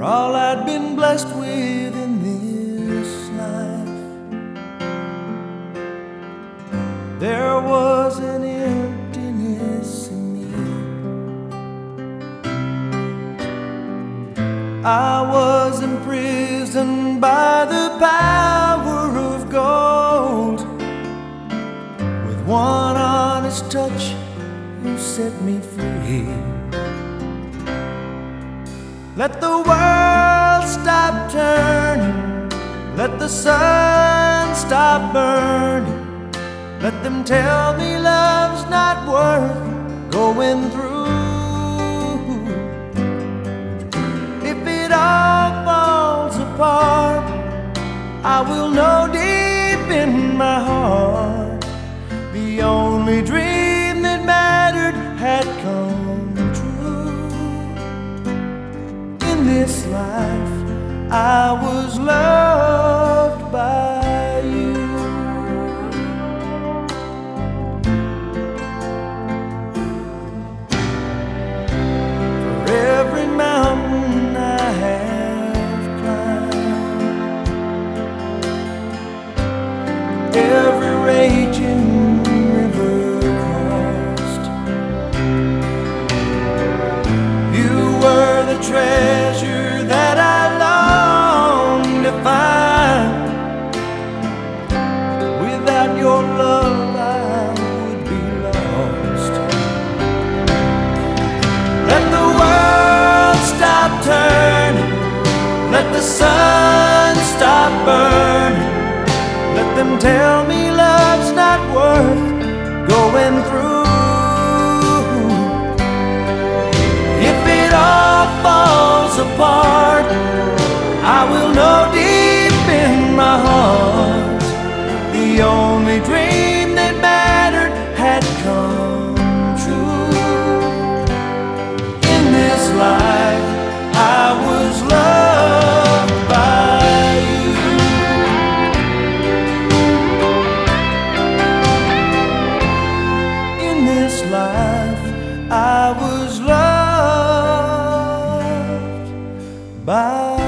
all I'd been blessed with in this life. There was an emptiness in me. I was imprisoned by the power of gold. With one honest touch, you set me free. Let the world stop turning, let the sun stop burning. Let them tell me love's not worth going through. If it all falls apart, I will know deep in my heart the only dream that mattered had come true. In this life, I was loved by you. For every mountain I have climbed, every raging river crossed, you were the treasure that I longed to find. Without your love I would be lost. Let the world stop turning, let the sun stop burning. Let them tell me love's not worth going through. If it all falls apart, I will know deep in my heart the only dream that mattered had come true. In this life, I was loved by you. In this life, I was loved by